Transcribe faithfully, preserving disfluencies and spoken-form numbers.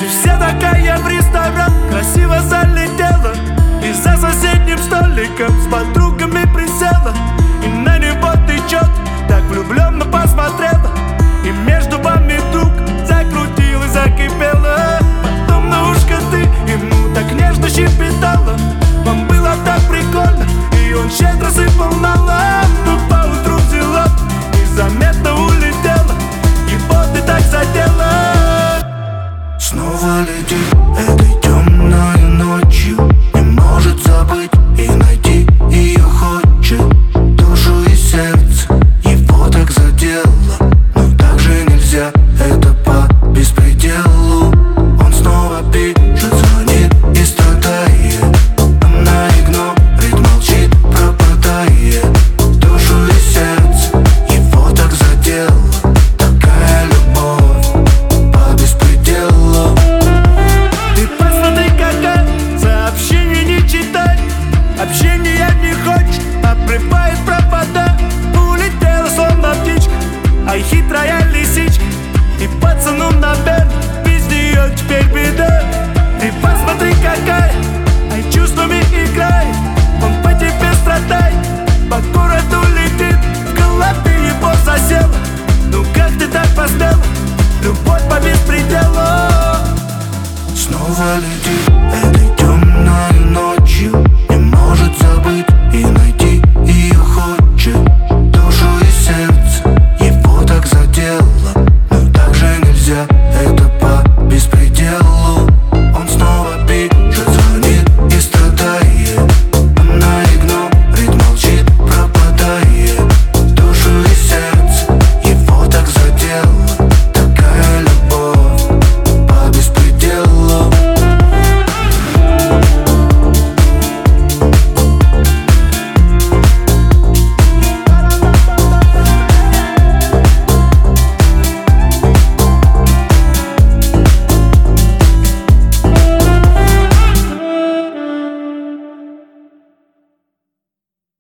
И вся такая в ресторан красиво залетела, и за соседним столиком с подругами присела, и на него тычет, так влюбленно посмотрела, и между вами вдруг закрутилась, закипела. Потом на ушко ты ему так нежно щебетала. Вам было так прикольно, и он щедро сыпал на лоб. Но поутру взяла и заметно улетела, его ты так задела. Снова летит этой темной ночью, не может забыть и найти ее хочет. Душу и сердце его так задело, но так же нельзя, это по беспределу. Он снова пишет, звонит и страдает, она игнорит, молчит, пропадает. Душу и сердце его так задело, такая любовь по беспределу. Ты посмотри, какая, сообщение не читай, общения не хочешь, обрывает провода. Улетела словно птичка, ай хитрая лисичка, и пацану наверно без нее теперь беда. Ты посмотри, какая, ай чувствами играет, он по тебе страдает, по городу летит, в голове его засела. Ну как ты так посмела, любовь по беспределу. Снова летит